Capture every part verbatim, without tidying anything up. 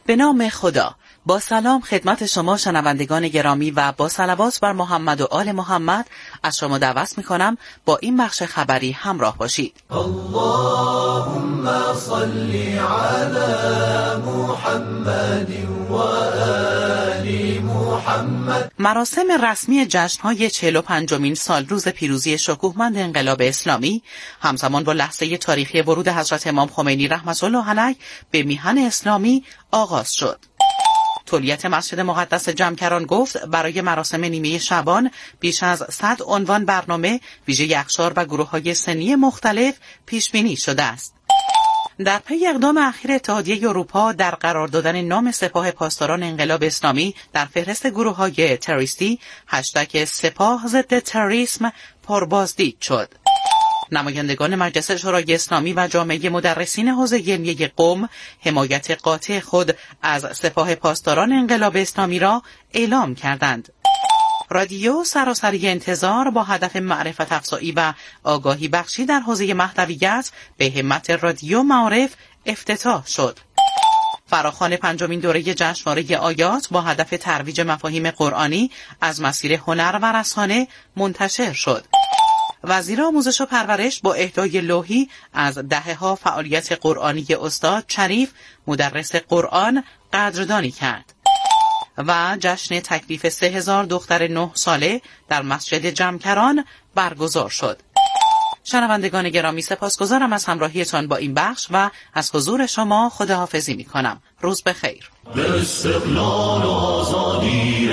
به نام خدا. با سلام خدمت شما شنوندگان گرامی و با صلوات بر محمد و آل محمد از شما دعوت می‌کنم با این بخش خبری همراه باشید. اللهم صل علی محمد و آل محمد. مراسم رسمی جشن‌های چهل و پنجمین سال روز پیروزی شکوهمند انقلاب اسلامی همزمان با لحظه تاریخی ورود حضرت امام خمینی رحمت الله علیه به میهن اسلامی آغاز شد. تولیت مسجد مقدس جمکران گفت برای مراسم نیمه شعبان بیش از صد عنوان برنامه ویژه اقشار و گروه‌های سنی مختلف پیش بینی شده است. در پی اقدام اخیر اتحادیه اروپا در قرار دادن نام سپاه پاسداران انقلاب اسلامی در فهرست گروه‌های تروریستی، هشتگ سپاه ضد تروریسم پربازدید شد. نمایندگان مجلس شورای اسلامی و جامعه مدرسین حوزه علمیه قم حمایت قاطع خود از سپاه پاسداران انقلاب اسلامی را اعلام کردند. رادیو سراسری انتظار با هدف معرفت افزایی و آگاهی بخشی در حوزه مهدویت به همت رادیو معارف افتتاح شد. فراخوان پنجمین دوره جشنواره آیات با هدف ترویج مفاهیم قرآنی از مسیر هنر و رسانه منتشر شد. وزیر آموزش و پرورش با اهدای لوحی از دهه‌ها فعالیت قرآنی استاد شریف مدرس قرآن قدردانی کرد و جشن تکلیف سه هزار دختر نه ساله در مسجد جمکران برگزار شد. شنوندگان گرامی سپاسگزارم از همراهیتان با این بخش و از حضور شما خداحافظی می کنم. روز بخیر. به استقلال و آزادی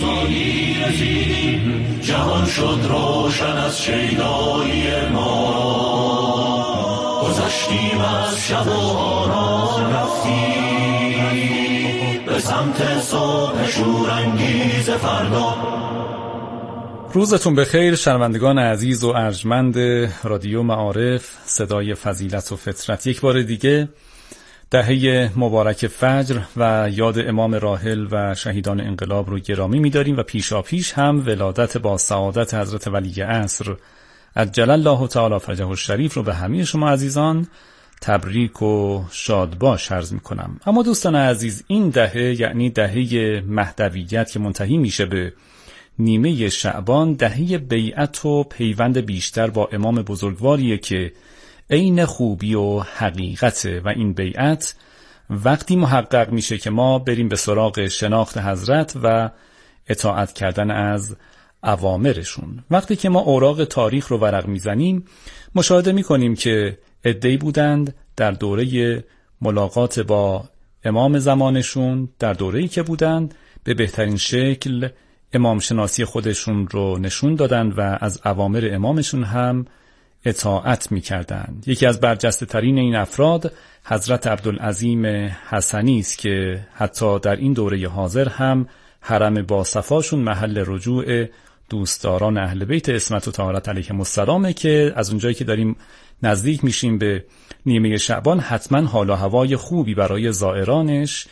رسیدیم، جهان شد روشن از شیدایی ما، گذشتیم از شب و آرام رفتیم به سمت صبح شورانگیز فردا. روزتون بخیر شنوندگان عزیز و ارجمند رادیو معارف صدای فضیلت و فطرت. یک بار دیگه دهه مبارک فجر و یاد امام راحل و شهیدان انقلاب رو گرامی می‌داریم و پیشاپیش هم ولادت با سعادت حضرت ولی عصر عجل الله تعالی فرجه الشریف رو به همه شما عزیزان تبریک و شادباش عرض می‌کنم. اما دوستان عزیز، این دهه یعنی دهه مهدویت که منتهی میشه به نیمه شعبان، دهه بیعت و پیوند بیشتر با امام بزرگواریه که عین خوبی و حقیقته و این بیعت وقتی محقق میشه که ما بریم به سراغ شناخت حضرت و اطاعت کردن از اوامرشون. وقتی که ما اوراق تاریخ رو ورق میزنیم مشاهده میکنیم که عده‌ای بودند در دوره ملاقات با امام زمانشون، در دوره‌ای که بودند به بهترین شکل امام شناسی خودشون رو نشون دادند و از اوامر امامشون هم اطاعت می‌کردند. یکی از برجسته ترین این افراد حضرت عبدالعظیم حسنی است که حتی در این دوره حاضر هم حرم با صفاشون محل رجوع دوستداران اهل بیت عصمت و طهارت علیهم السلام که از اونجایی که داریم نزدیک میشیم به نیمه شعبان حتما حال و هوای خوبی برای زائرانش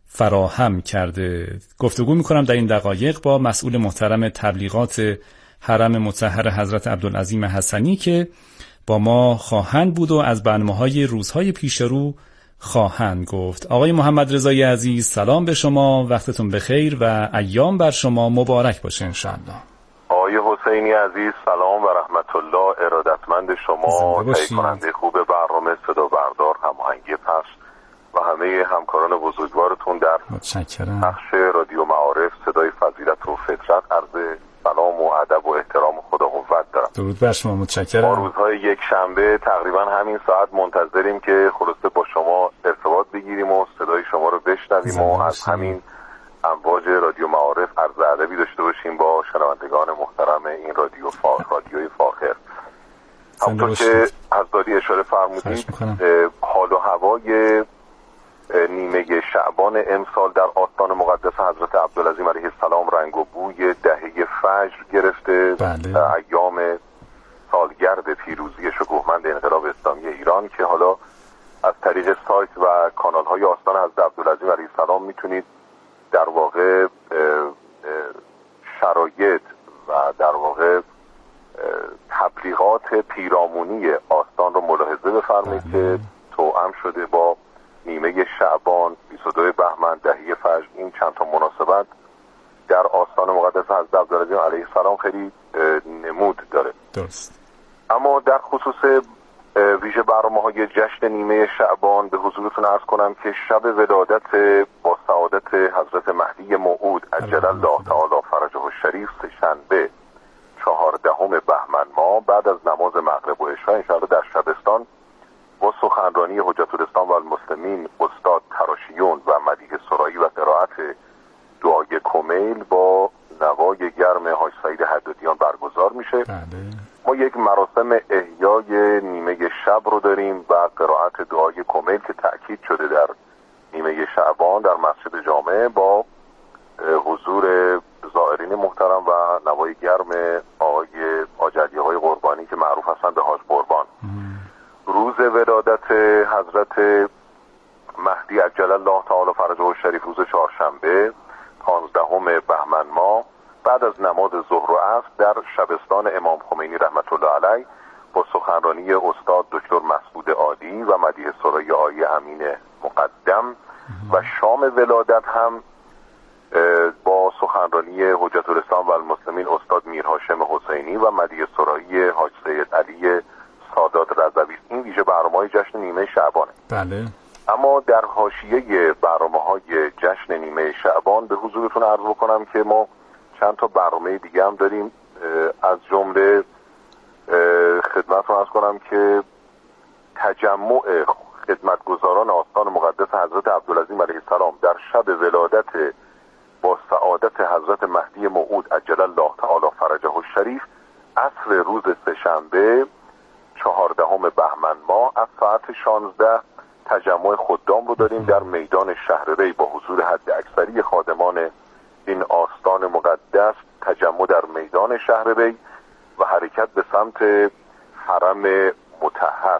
فراهم کرده. گفتگو میکنم در این دقایق با مسئول محترم تبلیغات حرم مطهر حضرت عبدالعظیم حسنی که با ما خواهند بود و از برنامه‌های روزهای پیش رو خواهند گفت. آقای محمد رضایی عزیز سلام به شما، وقتتون بخیر و ایام بر شما مبارک باشه انشاءالله. آقای حسینی عزیز سلام و رحمت الله. ارادتمند شما، تهیه کننده خوب برنامه، صدا بردار، هماهنگی پخش و همه همکاران بزرگوارتون در پخش رادیو معارف صدای فضیلت و فطرت عرض سلام و ادب و احترام و خدا قوت دارم. درود بر شما، متشکرم. ما روزهای یک شنبه تقریبا همین ساعت منتظریم که خلاصه با شما ارتباط بگیریم و صدای شما رو بشنویم و از همین امواج رادیو معارف عرض ادبی داشته باشیم با شنوندگان محترم این رادیو فا... رادیوی فاخر. همونطور که حضرت اشاره فرمودید حال و هوای نیمه شعبان امسال در آستان مقدس حضرت عبدالعظیم علیه السلام رنگ و بوی دهه فجر گرفته. بله. ایام سالگرد پیروزی شکوهمند انقلاب اسلامی ایران که حالا از طریق سایت و کانال‌های آستان حضرت عبدالعظیم علیه السلام میتونید در واقع شرایط و در واقع تبلیغات پیرامونی آستان رو ملاحظه بفرمایید که توأم شده با نیمه شعبان، بیست و دو بهمن، دهی فجر، این چند تا مناسبت در آستان مقدس حضرت عبدالعظیم علیه السلام خیلی نمود داره. درست. اما در خصوص ویژه برنامه‌های جشن نیمه شعبان به حضورتون عرض کنم که شب ولادت با سعادت حضرت مهدی موعود عجل الله تعالی فرجه الشریف سه‌شنبه چهاردهم بهمن ماه بعد از نماز مغرب و عشا انشاءالله در شبستان با سخنرانی حجت الاسلام و المسلمین استاد تراشیون و مدیح سرایی و قرائت دعای کمیل با نوای گرم حاج سعید حدادیان برگزار میشه. بله. ما یک مراسم احیای نیمه شب رو داریم و قرائت دعای کمیل که تأکید شده در نیمه شعبان در مسجد جامع با حضور زائرین محترم و نوای گرم آقای آجریه های قربانی که معروف هستند به حاج قربان. روز ولادت حضرت مهدی عجل الله تعالی فرجه الشریف روز چهارشنبه پانزدهم بهمن ماه بعد از نماز ظهر و عصر در شبستان امام خمینی رحمت الله علیه با سخنرانی استاد دکتر مسعود عالی و مدیح سرایی آقای امین مقدم و شام ولادت هم با سخنرانی حجت الاسلام و المسلمین استاد میر هاشم حسینی و مدیح سرایی حاج سید علی سادات رضوی. این ویژه برنامه‌های جشن نیمه شعبانه. بله. اما در حاشیه برنامه‌های جشن نیمه شعبان به حضورتون عرض بکنم که ما چند تا برنامه دیگه هم داریم. از جمله خدمتتون عرض کنم که تجمع خدمتگزاران آستان مقدس حضرت عبدالعظیم علیه السلام در شب ولادت با سعادت حضرت مهدی موعود عجل الله تعالی فرجه الشریف عصر روز سه‌شنبه چهاردهم بهمن ماه از ساعت شانزده تجمع خدام رو داریم در میدان شهرری با حضور حد اکثری خادمان این آستان مقدس. تجمع در میدان شهرری و حرکت به سمت حرم مطهر.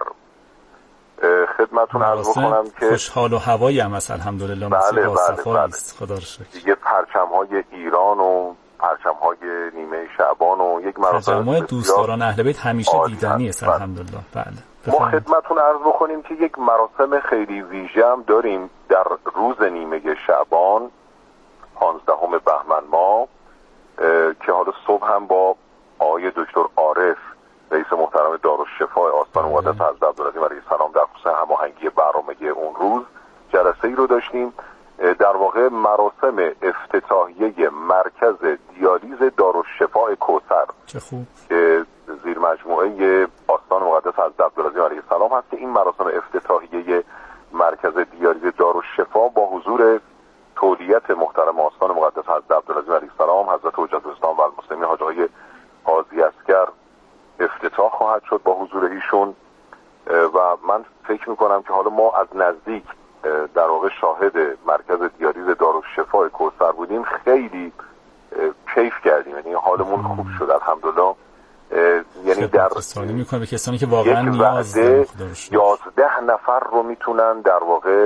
خدمتون عرض بکنم که خوشحال و هوایی هم هست الحمدلله. بله بله بله. خدا رو شکر. دیگه پرچم‌های ایران و پرچم‌های نیمه شعبان و یک مراسم تجمع دوستداران اهل بیت همیشه دیدنی است الحمدلله. بله. ما خدمتون عرض بکنیم که یک مراسم خیلی ویژه هم داریم در روز نیمه شعبان پانزدهم بهمن ماه که حالا صبح هم با آقای دکتر عارف رئیس محترم دارالشفا آستان مقدس حضرت عبدالعظیم علیه السلام در خصوص هماهنگی برنامه اون روز جلسه ای رو داشتیم. در واقع مراسم افتتاحیه مرکز دیالیز دارالشفا کوثر چه خوب که زیر مجموعه آستان مقدس حضرت عبدالعظیم علیه السلام هست که این مراسم افتتاحیه مرکز دیالیز دارالشفا با حضور تولیت محترم آستان مقدس حضرت عبدالعظیم علیه السلام حضرت حجت الاسلام و المسلمین حاج آقای قاضی اصغر افتتاح خواهد شد با حضور ایشون و من فکر میکنم که حالا ما از نزدیک در واقع شاهد مرکز دیالیز دارالشفا کوثر بودیم، خیلی کیف کردیم، یعنی حالمون خوب شد الحمدلله. یعنی در رسانی میکنه به کسانی که واقعا نیاز دارن یازده نفر رو میتونن در واقع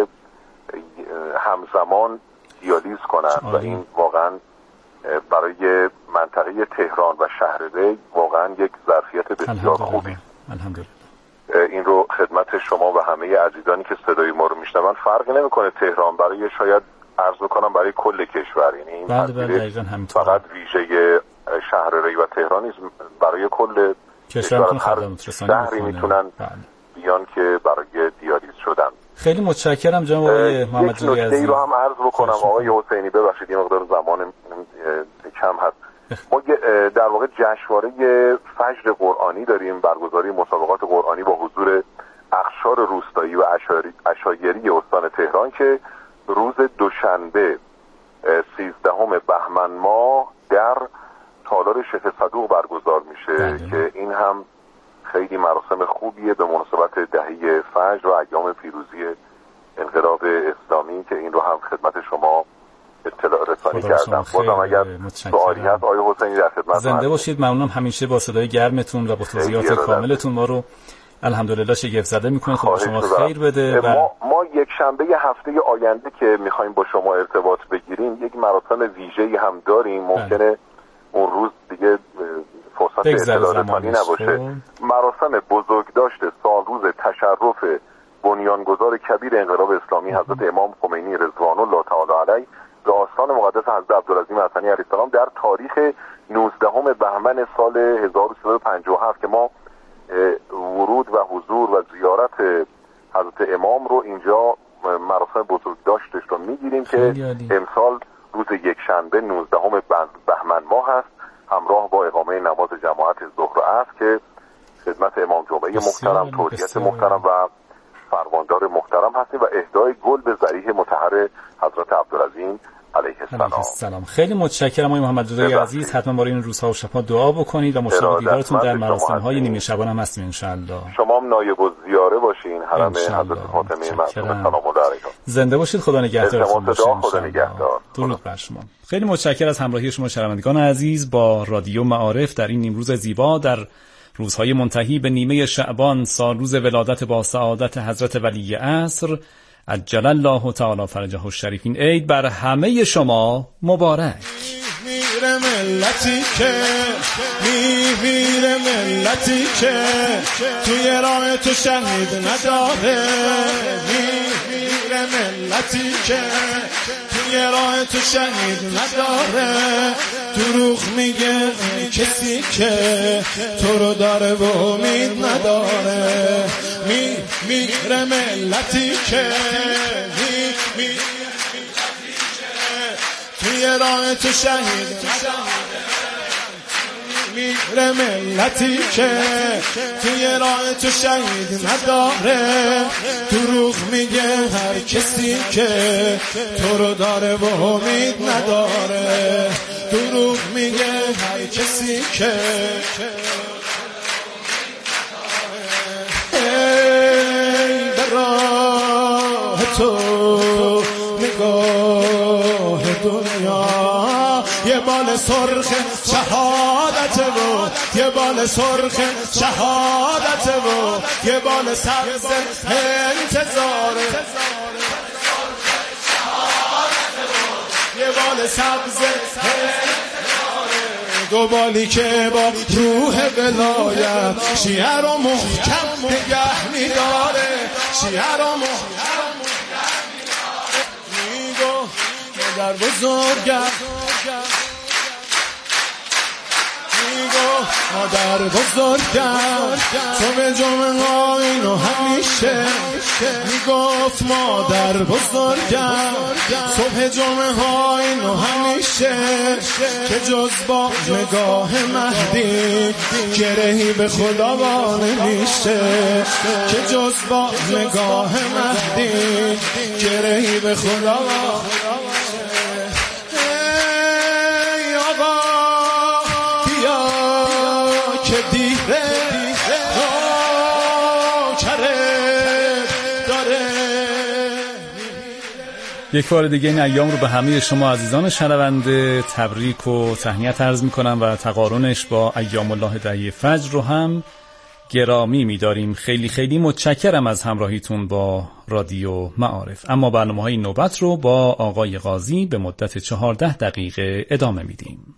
همزمان دیالیز کنن و این واقعا برای منطقه تهران و شهرری واقعا یک ظرفیت بسیار خوبی. الحمدلله. این رو خدمت شما و همه عزیزانی که صدای ما رو میشنون فرقی نمیکنه تهران برای شاید عرض بکنم برای کل کشور، یعنی این بله بله فقط ویژه شهرری و تهران نیست، برای کل کشور هر شهری میتونن بیان که برای دیالیز شدن. خیلی متشکرم جناب آقای محمد رضایی عزیز. یک نکته رو هم عرض بکنم آقای حسینی، ببخشید یه مقدار زمان کم هست. ما در واقع جشنواره فجر قرآنی داریم، برگزاری مسابقات قرآنی با حضور اقشار روستایی و عشایری استان تهران که روز دوشنبه سیزدهم بهمن ماه در تالار شیخ صدوق برگزار میشه ده. که این هم خیلی مراسم خوبیه به مناسبت دهه فجر و ایام پیروزی انقلاب اسلامی که این رو هم خدمت شما اطلاع رسانی کردم. بازم اگر سوالی هست آقای حسینی در خدمت زنده باشید. ممنونم همیشه با صدای گرمتون و با توضیحات کاملتون ما رو الحمدلله شگفت زده میکنید. خدا شما خیر بده. و ما, ما یک شنبه هفته آینده که میخوایم با شما ارتباط بگیریم یک مراسم ویژه‌ای هم داریم، ممکنه اون روز دیگه فرصت اطلاع رسانی نباشه. مراسم بزرگداشت سالروز تشرف بنیانگذار کبیر انقلاب اسلامی حضرت امام خمینی رضوان الله تعالی علیه به آستان مقدس حضرت عبدالعظیم حسنی علیه السلام در تاریخ نوزدهم بهمن سال هزار و سیصد و پنجاه و هفت که ما ورود و حضور و زیارت حضرت امام رو اینجا مراسم بزرگ داشتش رو میگیریم که امسال روز یک شنبه نوزدهم بهمن ماه هست، همراه با اقامه نماز جماعت ظهر و عصر که خدمت امام جمعه محترم، تولیت محترم و فرماندار محترم هستیم و اهدای گل به ضریح مطهر حضرت عبدالعظیم علیه السلام. خیلی متشکرم آقای محمد رضای عزیز. حتما برای این روزها و شبها دعا بکنید و مشتاق دیدارتون در مراسم‌های نیمه شبانه هم هستیم ان شاء الله. شما هم نایب الزیاره باشین حرم حضرت فاطمه معصومه سلام الله علیها. زنده باشید. خدا نگهدارتون باشه. خدا نگهدار. درود بر شما. خیلی متشکرم از همراهی شما شنوندگان عزیز با رادیو معارف در این نیمروز زیبا در روزهای منتهی به نیمه شعبان، سال روز ولادت با سعادت حضرت ولی عصر عجل الله تعالی فرجه الشریف. این عید بر همه شما مبارک. میره ملتی که میره ملتی که توی راه تو شهید نداره، میره ملتی که توی راه تو شهید نداره، دروغ میگه کسی که تو رو داره و امید نداره. می میره ملتی که می می توی راه تو شهید میره ملتی که توی راه تو شهید نداره، دروغ میگه هر کسی که تو رو داره و امید نداره، دروغ میگه هر کسی که ای به راه تو نگاه دنیا یه بال سرخ شهادت و یه بال سرخ شهادت و یه بال سبز انتظاره، یه بال سبز دو بالی که با روح ولایت شیعه رو محکم نگه میداره، شیعه رو محکم میگو مادر بزرگم، میگو مادر بزرگم تو به جمعه اینو همیشه میگفت مادر بزرگم صبح جمعه ها اینو همیشه که جز با نگاه مهدی گرهی به خدا با نمیشه، که جز با نگاه مهدی گرهی به خدا با یک بار دیگه این ایام رو به همه شما عزیزان شنونده تبریک و تهنیت عرض میکنم و تقارنش با ایام الله دهه فجر رو هم گرامی میداریم. خیلی خیلی متشکرم از همراهیتون با رادیو معارف. اما برنامه‌های نوبت رو با آقای قاضی به مدت چهارده دقیقه ادامه میدیم.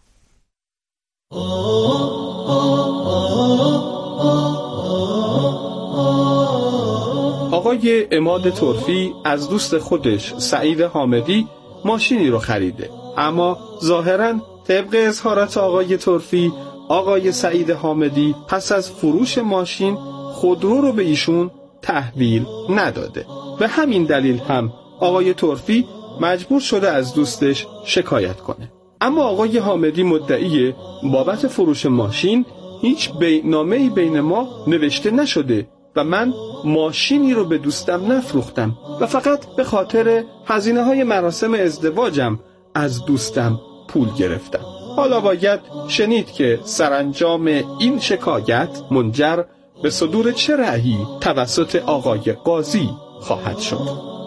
آقای عماد طرفی از دوست خودش سعید حامدی ماشینی رو خریده، اما ظاهراً طبق اظهارات آقای طرفی آقای سعید حامدی پس از فروش ماشین خودرو رو به ایشون تحویل نداده. به همین دلیل هم آقای طرفی مجبور شده از دوستش شکایت کنه. اما آقای حامدی مدعیه بابت فروش ماشین هیچ بیعنامه‌ای بین ما نوشته نشده و من ماشینی رو به دوستم نفروختم و فقط به خاطر هزینه های مراسم ازدواجم از دوستم پول گرفتم. حالا باید شنید که سرانجام این شکایت منجر به صدور چه رأیی توسط آقای قاضی خواهد شد.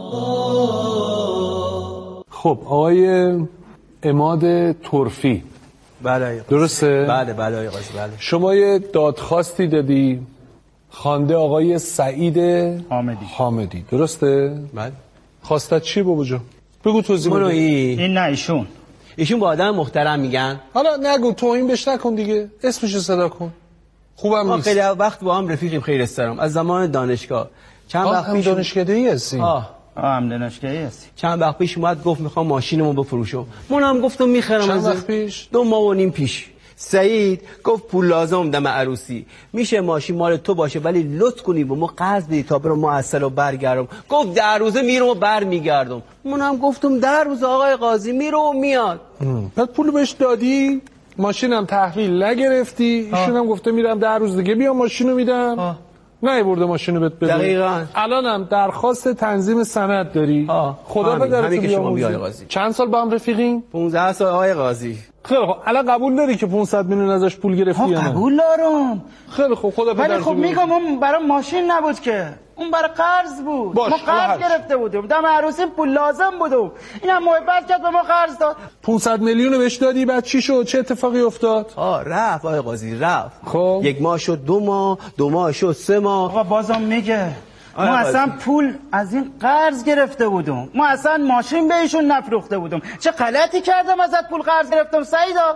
خب آقای عماد طرفی، بله درسته؟ بله بله آقای قاضی بله. شما یه دادخواستی دادی خوانده آقای سعید حامدی حامدی درسته؟ بله. خواستت چی بابا جان؟ بگو توضیح بده. این نه ایشون ایشون با آدم محترم میگن. حالا نگو، توهین بهش نکن دیگه، اسمش صدا کن. خوبم ما نیست. خیلی وقت با هم رفیقیم، خیلی استرام از زمان دانشگاه. چند وقت هم پیش دانشکده‌ای هستی؟ آه هم دانشگاهی هستی. چند وقت پیش اومد گفت میخوام ماشینمو بفروشم. من هم گفتم میخرم. چند از وقت پیش؟ دو ماه و نیم پیش. سعید گفت پول لازم دم عروسی، میشه ماشین مال تو باشه ولی لطف کنی و ما قرض بدی تا برم معسل و برگردم. گفت در روزه میرم و برمیگردم. من هم گفتم در روز آقای قاضی میره و میاد. بعد پول بهش دادی؟ ماشینم تحویل نگرفتی؟ ایشون هم گفته میرم در روز دیگه بیام ماشینو میدم. نه برده ماشینو بهت بده. دقیقاً. الانم درخواست تنظیم سند داری. آه. خدا بدرت بیاموزی. چند سال با هم رفیقین؟ پانزده سال آقای قاضی. خیلی خوب. الان قبول داری که پانصد میلیون ازش پول گرفتی یا نه؟ قبول دارم. خیلی خوب. خدا ولی بدرت خب میگم اون برای ماشین نبود که، اون برای قرض بود. باش، ما قرض گرفته بودیم، دم عروسی پول لازم بودم. اینم محبت کرد به ما قرض داد. پانصد میلیون بهش دادی، بعد چی شد؟ چه اتفاقی افتاد؟ آه رفت آقای قاضی رفت. خب یک ماه شد دو ماه، دو ماه شد سه ماه. آقا بازم میگه ما اصلا پول از این قرض گرفته بودم، ما اصلا ماشین به ایشون نفروخته بودم. چه غلطی کردم ازت پول قرض گرفتم سعیدا؟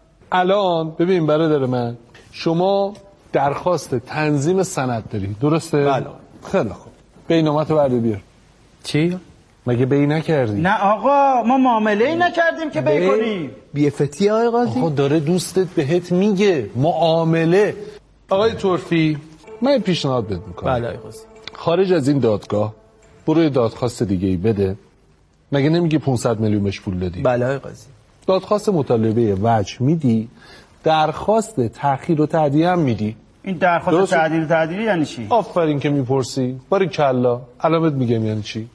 الان ببین برادر من، شما درخواست تنظیم سند داری، درسته؟ بله. خیلی خوب. بینامتو برده بیار. چی؟ مگه بی نکردی؟ نه آقا ما معامله ای نکردیم که بی کنیم. بی افتی آقای قاضی؟ آقا داره دوستت بهت میگه معامله. آقای طرفی، من پیشنهاد بهت میکنم. بله آقای قاضی. خارج از این دادگاه برو دادخواست دیگه ای بده. مگه نمیگی پانصد میلیون بهش پول دادی؟ بله آقای قاضی. دادخواست مطالبه وجه میدی، درخواست تأخیر و تعدیه هم میدی. این درخواست تعدیل و تعدیلی یعنی چی؟ آفرین که میپرسی. باریکلا. علامت میگم یعنی چی.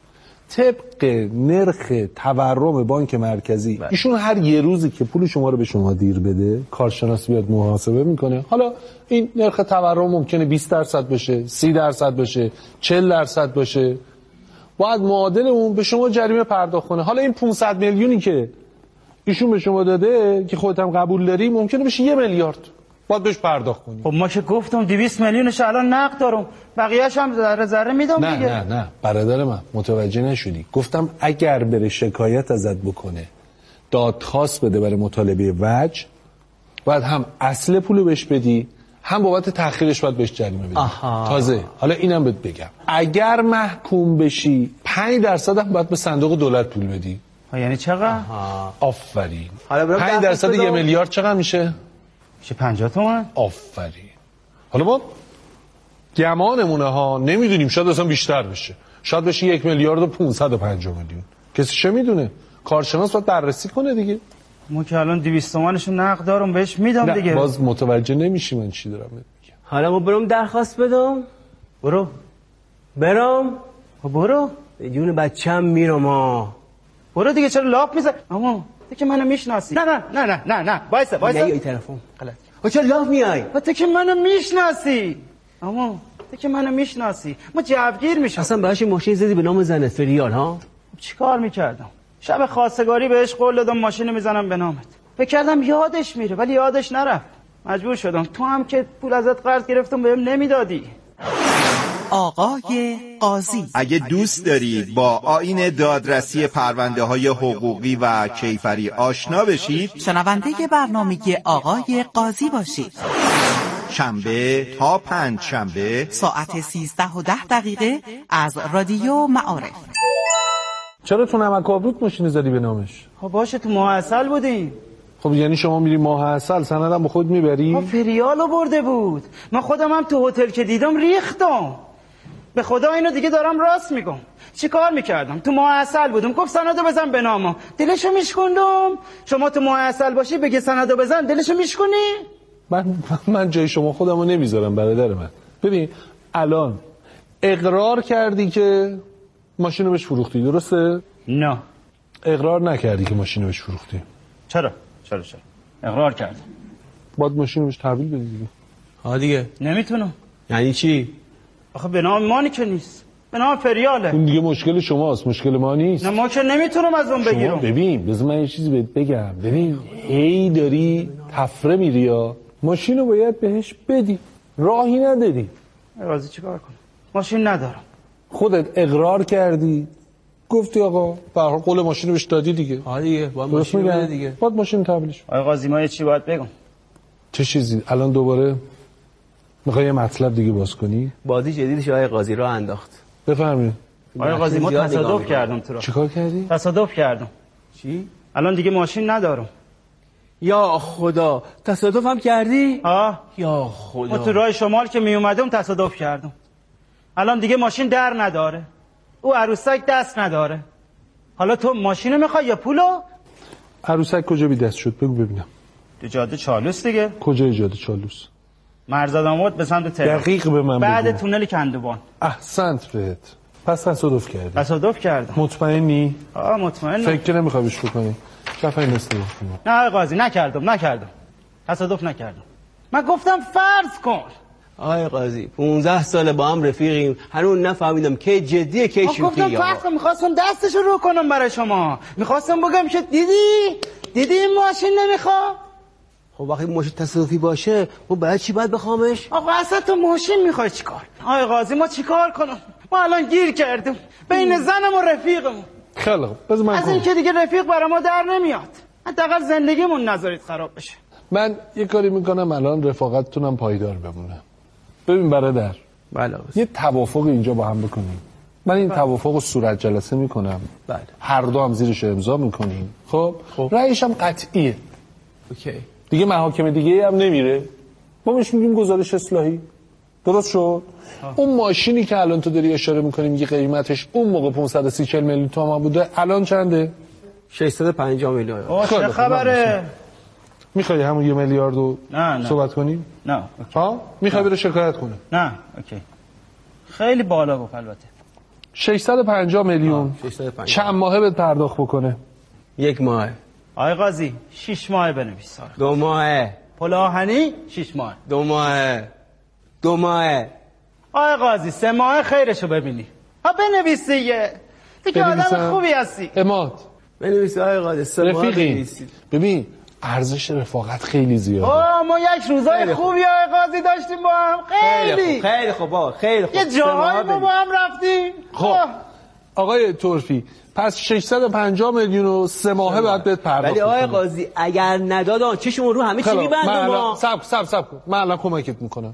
طبق نرخ تورم بانک مرکزی بله. ایشون هر یه روزی که پول شما رو به شما دیر بده، کارشناس بیاد محاسبه میکنه. حالا این نرخ تورم ممکنه بیست درصد بشه، سی درصد بشه، چهل درصد بشه. باید معادل اون به شما جریمه پرداخت کنه. حالا این پانصد میلیونی که ایشون به شما داده که خودت هم قبول داری، ممکنه بشه یه میلیارد. باید بهش پرداخت کنی. خب ما که گفتم دویست میلیونش الان نقد دارم، بقیه‌اش هم ذره ذره میدم نه دیگه. نه نه برادر من متوجه نشدی. گفتم اگر بره شکایت ازت بکنه، دادخواست بده برای مطالبه وجه، باید هم اصل پولو بهش بدی، هم بابت تأخیرش باید بهش جریمه بدی. آها. تازه حالا اینم بهت بگم، اگر محکوم بشی پنج درصد هم باید به صندوق دولت پول بدی. یعنی چقدر؟ آفرین. حالا پنج درصد یه میلیارد چقدر میشه؟ میشه پنجاه تومن. آفرین. حالا ما گمانمونه ها، نمیدونیم، شاید اصلا بیشتر بشه، شاید بشه یک میلیارد و پونصد و پنجاه میلیون. کسی چه میدونه؟ کارشناس باید بررسی کنه دیگه. ما که الان دویست تومنشو نقد دارم بهش میدم دیگه. باز متوجه نمیشی من چی دارم میگم. حالا ما برم درخواست بدم؟ برو برم؟ برو به جون بچم میرم. ها برو دیگه، چرا لاپ میزنی؟ اما تو که منو میشناسی. نه نه نه نه نه نه وایسا وایسا. نه این طرفم غلط. و چرا لاپ میای؟ تو که منو میشناسی. اما تو که منو میشناسی، ما جوگیر میشم. اصلا بهش ماشین زدی به نام زنت فریال ها؟ چیکار میکردم؟ شب خواستگاری بهش قول دادم ماشین میزنم به نامت. فکر کردم یادش میره ولی یادش نرفت. مجبور شدم. تو هم که پول ازت قرض گرفتم بهم نمیدادی. آقای قاضی، اگه دوست دارید با آیین دادرسی پرونده های حقوقی و کیفری آشنا بشید، شنونده برنامه آقای قاضی باشید. شنبه تا پنج شنبه ساعت سیزده و ده دقیقه از رادیو معارف. چرا تو نمک آبروت ماشین زدی به نامش؟ خب باشه تو ماه عسل بودیم. خب یعنی شما میری ماه عسل سندم با خود میبری؟ خب فریالو برده بود. من خودم هم تو هتل که دیدم ریختم. به خدا اینو دیگه دارم راست میگم. چی کار میکردم؟ تو ماه عسل بودم، گفت سندو بزن به نامم. دلشو میشکندم. شما تو ماه عسل باشی بگی سندو بزن، دلشو میشکنی؟ من من جای شما خودمو نمیذارم برادر من. ببین الان اقرار کردی که ماشینو بهش فروختی، درسته؟ نه. اقرار نکردی که ماشینو بهش فروختی. چرا؟ چرا چرا؟ اقرار کردم. باید ماشینو بهش تحویل بدی دیگه. ها دیگه. نمیتونم. یعنی چی؟ آخه به نام مانی که نیست. به نام فریاله. این دیگه مشکل شماست، مشکل ما نیست. نه ما که نمیتونم از اون بگیرم. ببین بذار من یه چیزی بهت بگم. ببین هی داری تفره میری یا ماشینو باید بهش بدی. راهی نداری. قاضی چیکار کنم؟ ماشین ندارم. خودت اقرار کردی. گفتی آقا به هر حال قول ماشینو بهش دادی دیگه. ها دیگه باید ماشین بده دیگه. باید ماشین تحویلش. آقا قاضی ما یه چی باید بگم. چه چیزی؟ الان دوباره میخوای یه مطلب دیگه باز کنی؟ بازی جدیدش آقای قاضی را انداخت. بفرمایید. آقای قاضی ما تصادف کردم تو را. چیکار کردی؟ تصادف کردم. چی؟ الان دیگه ماشین ندارم. یا خدا، تصادف هم کردی؟ آه یا خدا. ما تو راه شمال که می اومدم تصادف کردم. الان دیگه ماشین در نداره. او عروسک دست نداره. حالا تو ماشینو میخوای یا پولو؟ عروسک کجا بی دست شد بگو ببینم. تو جاده چالوس دیگه. کجای جاده چالوس؟ مرزادآباد به سمت تهران. دقیق به من بعد بگو. تونل کندوان. احسنت بهت. پس تصادف کردی. تصادف کردم. مطمئنی؟ آه مطمئنم. فکر نمیخوای بهش بکنی. کفای نسته بکنی. نه آقای قاضی نکردم نکردم. تصادف نکردم. من گفتم فرض کن. آقای قاضی پونزده سال با هم رفیقیم، هنوز نفهمیدم که جدیه که شوخیه. گفتم فرض کن، میخواستم دستشو رو کنم برای شما. میخواستم بگم که دیدی؟ دیدی این ماشین نمیخواد؟ خب وقتی ماشین تصادفی باشه ما باید چی باید بخوامش؟ آقا اصلا تو ماشین میخوای چیکار؟ آقای قاضی ما چیکار کنم؟ ما الان گیر کردیم بین زنم و رفیقمون. خیلی خوب بذار من از این که دیگه رفیق برای ما در نمیاد. حداقل زندگیمون نذارید خراب بشه. من یه کاری میکنم الان رفاقتتونم پایدار بمونه. ببین برادر، بله یه توافق اینجا با هم بکنیم. من این توافق رو صورت جلسه میکنم. بله. هر دو هم زیرش امضا میکنیم. خب خب رأیش هم قطعیه. اوکی. دیگه محاکم دیگه هم نمیره. ما بهش میگیم گزارش اصلاحی. درست شد؟ آه. اون ماشینی که الان تو داری اشاره میکنی میگه قیمتش اون موقع پانصد و سی میلیون تومان بوده، الان چنده؟ ششصد و پنجاه میلیون. آه چه خبره؟ میخوای همون یه میلیاردو صحبت کنیم؟ نه. ها؟ میخوای بره شکایت کنه؟ نه، اوکی. خیلی بالا گفت البته. ششصد و پنجاه میلیون. چند ماهه بهت پرداخت بکنه؟ یک ماه. آقای قاضی شش ماه بنویس. دو ماه. پلاهنی شش ماه. دو ماه. دو ماه. آقای قاضی سه ماه خیرشو ببینی. ها بنویس دیگه. دیگه آدم خوبی هستی. اماد بنویس آقای قاضی سه ماه بنویسید. ببین ارزش رفاقت خیلی زیاده. آه ما یک روزای خوبی آقای قاضی داشتیم با هم. خیلی خیلی خوب بابا خیلی خوب. یه جاهایی ما با هم رفتیم. خب آقای طرفی پس ششصد و پنجاه میلیون و سه ماهه بعد بهت پرداخت. ولی آقای قاضی اگر ندادن چشمون رو همه چی میبندم. ما سب سب سب کن. من الان کمکت میکنم.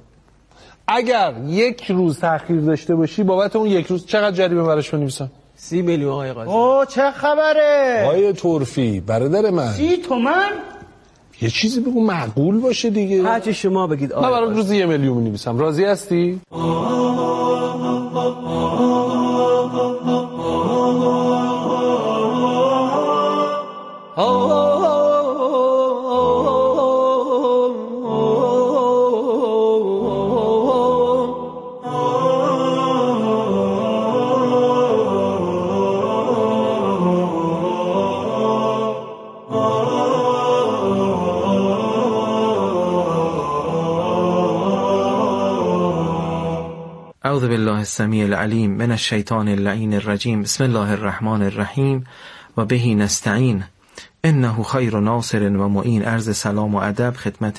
اگر یک روز تأخیر داشته باشی بابت اون یک روز چقدر جریمه براش بنویسم؟ سی میلیون آقای قاضی. اوه چه خبره؟ آقای طرفی برادر من. سی تومن؟ یه چیزی بگو معقول باشه دیگه. هرچی شما بگید آقای من برای روز یه میلیون می‌نویسم. راضی هستی؟ اعوذ بالله السمیع العلیم من الشیطان اللعین الرجیم بسم الله الرحمن الرحیم و بهی نستعین انه خیر ناصر و معین. عرض سلام و ادب خدمت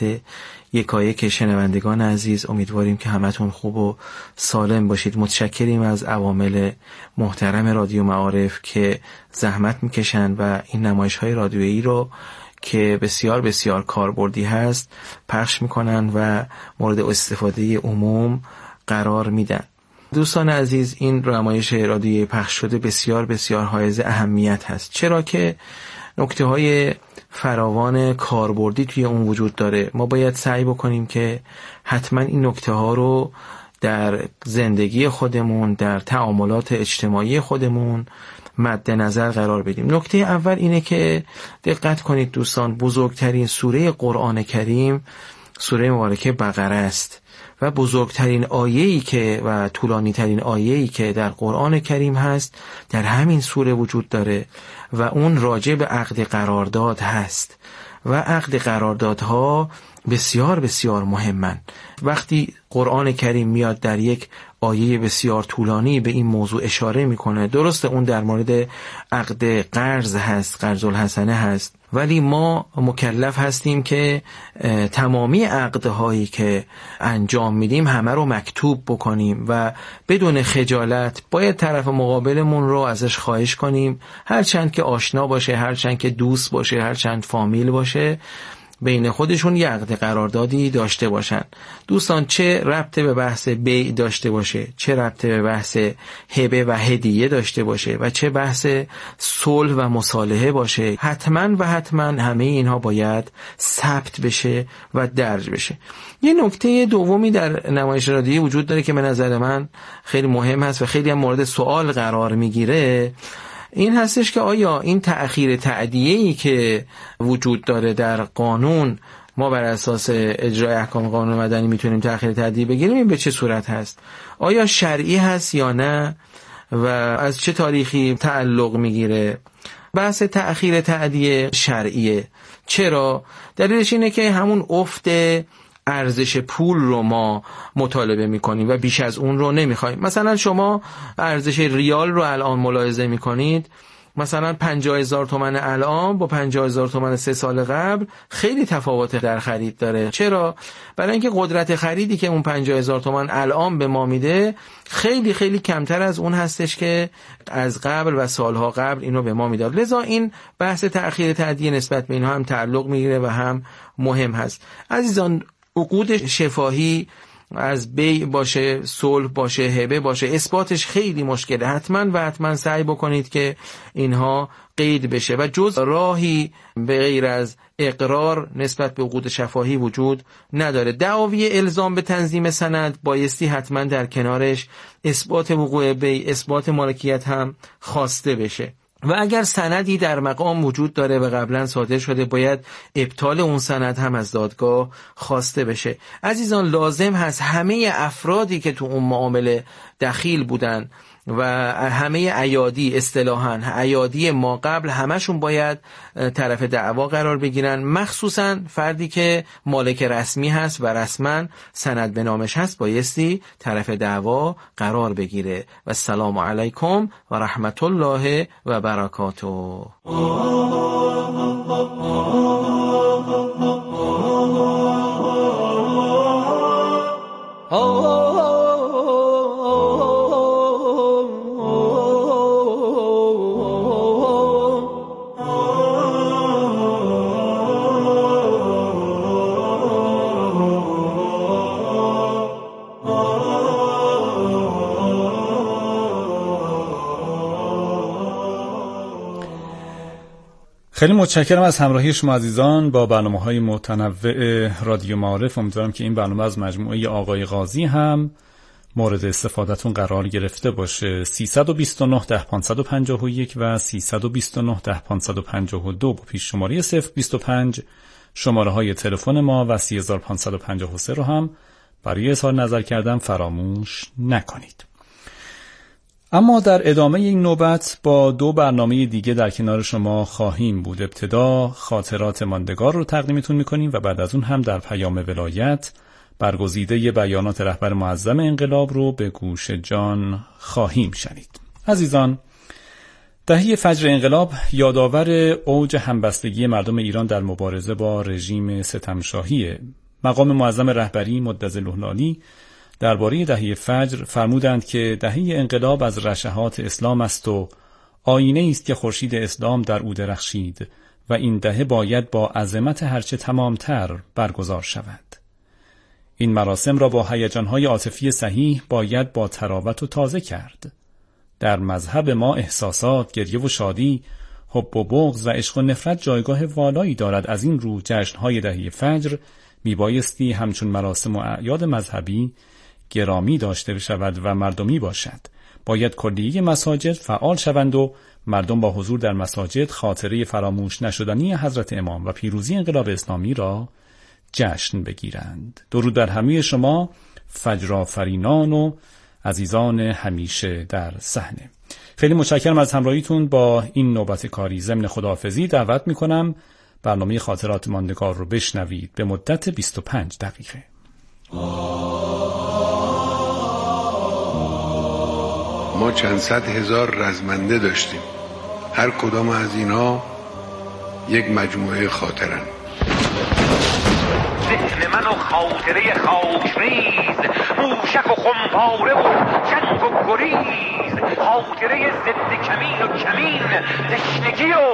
یکایک شنوندگان عزیز. امیدواریم که همتون خوب و سالم باشید. متشکریم از عوامل محترم رادیو معارف که زحمت میکشند و این نمایش های رادیویی رو که بسیار بسیار کاربردی هست پخش میکنن و مورد استفاده عموم قرار میدن. دوستان عزیز این نمایش رادیویی پخش شده بسیار بسیار حائز اهمیت هست، چرا که نکته های فراوان کاربردی توی اون وجود داره. ما باید سعی بکنیم که حتما این نکته ها رو در زندگی خودمون، در تعاملات اجتماعی خودمون مد نظر قرار بدیم. نکته اول اینه که دقت کنید دوستان، بزرگترین سوره قرآن کریم سوره مبارکه بقره است و بزرگترین آیه‌ای که و طولانی ترین آیه‌ای که در قرآن کریم هست در همین سوره وجود داره و اون راجع به عقد قرارداد هست و عقد قراردادها بسیار بسیار مهمن. وقتی قرآن کریم میاد در یک آیه بسیار طولانی به این موضوع اشاره میکنه، درسته اون در مورد عقد قرض هست، قرض الحسنه هست، ولی ما مکلف هستیم که تمامی عقدهایی که انجام میدیم همه رو مکتوب بکنیم و بدون خجالت باید طرف مقابلمون رو ازش خواهش کنیم، هرچند که آشنا باشه، هرچند که دوست باشه، هرچند فامیل باشه، بین خودشون یه عقد قراردادی داشته باشن. دوستان، چه ربطه به بحث بیع داشته باشه، چه ربطه به بحث هبه و هدیه داشته باشه و چه بحث صلح و مصالحه باشه، حتما و حتما همه اینها باید ثبت بشه و درج بشه. یه نکته دومی در نمایش رادیویی وجود داره که به نظر من خیلی مهم هست و خیلی هم مورد سوال قرار میگیره. این هستش که آیا این تأخیر تأدیه‌ای که وجود داره در قانون، ما بر اساس اجرای احکام قانون مدنی میتونیم تأخیر تأدیه بگیریم، این به چه صورت هست؟ آیا شرعی هست یا نه و از چه تاریخی تعلق میگیره؟ بحث تأخیر تأدیه شرعیه. چرا؟ دلیلش اینه که همون افت ارزش پول رو ما مطالبه میکنیم و بیش از اون رو نمیخوایم. مثلا شما ارزش ریال رو الان ملاحظه میکنید، مثلا پنجاه هزار تومان الان با پنجاه هزار تومان سه سال قبل خیلی تفاوت در خرید داره. چرا؟ برای اینکه قدرت خریدی که اون پنجاه هزار تومان الان به ما میده خیلی خیلی کمتر از اون هستش که از قبل و سالها قبل اینو به ما میداد. لذا این بحث تأخیر تأدیه نسبت به اینها هم تعلق میگیره و هم مهم هست. عزیزان، عقود شفاهی از بیع باشه، صلح باشه، هبه باشه، اثباتش خیلی مشکله. حتما و حتما سعی بکنید که اینها قید بشه و جز راهی به غیر از اقرار نسبت به عقود شفاهی وجود نداره. دعاوی الزام به تنظیم سند بایستی حتما در کنارش اثبات وقوع بیع، اثبات مالکیت هم خواسته بشه و اگر سندی در مقام وجود داره و قبلا صادر شده باید ابطال اون سند هم از دادگاه خواسته بشه. عزیزان، لازم هست همه افرادی که تو اون معامله دخیل بودن و همه ایادی، اصطلاحاً ایادی ما قبل، همشون باید طرف دعوا قرار بگیرن، مخصوصاً فردی که مالک رسمی هست و رسما سند به نامش هست بایستی طرف دعوا قرار بگیره. و السلام علیکم و رحمت الله و برکاته. خیلی متشکرم از همراهی شما عزیزان با برنامه‌های متنوع رادیو معارف. امیدوارم که این برنامه از مجموعه آقای قاضی هم مورد استفادهتون قرار گرفته باشه. سیصد و بیست و نه ده پانصد و پنجاه و یک و سیصد و بیست و نه ده پانصد و پنجاه و دو با پیش شماره صفر بیست و پنج شماره های تلفن ما و سی هزار و پانصد و پنجاه و سه رو هم برای اظهار نظر کردن فراموش نکنید. اما در ادامه این نوبت با دو برنامه دیگه در کنار شما خواهیم بود. ابتدا خاطرات ماندگار رو تقدیمتون میکنیم و بعد از اون هم در پیام ولایت برگزیده بیانات رهبر معظم انقلاب رو به گوش جان خواهیم شنید. عزیزان، دهه فجر انقلاب یادآور اوج همبستگی مردم ایران در مبارزه با رژیم ستمشاهیه. مقام معظم رهبری مدظل العالی درباره دهه فجر فرمودند که دهه انقلاب از رشحات اسلام است و آینه است که خورشید اسلام در او درخشید و این دهه باید با عظمت هرچه تمامتر برگزار شود. این مراسم را با هیجان‌های عاطفی صحیح باید با تراوت و تازه کرد. در مذهب ما احساسات، گریه و شادی، حب و بغض و عشق و نفرت جایگاه والایی دارد. از این رو جشن‌های دهه فجر میبایستی همچون مراسم و اعیاد مذهبی گرامی داشته بشود و مردمی باشد. باید کلیه مساجد فعال شوند و مردم با حضور در مساجد خاطره فراموش نشدنی حضرت امام و پیروزی انقلاب اسلامی را جشن بگیرند. درود بر همه شما فجرآفرینان و عزیزان همیشه در صحنه. خیلی متشکرم از همراهیتون با این نوبت کاری. ضمن خداحافظی دعوت میکنم برنامه خاطرات ماندگار رو بشنوید به مدت بیست و پنج دقیقه. ما چند صد هزار رزمنده داشتیم، هر کدام از اینا یک مجموعه خاطرن. ذهن من و خاطره خاکریز، موشک و خمپاره و جنگ و گریز، خاطره ضد کمین و کمین، تشنگی و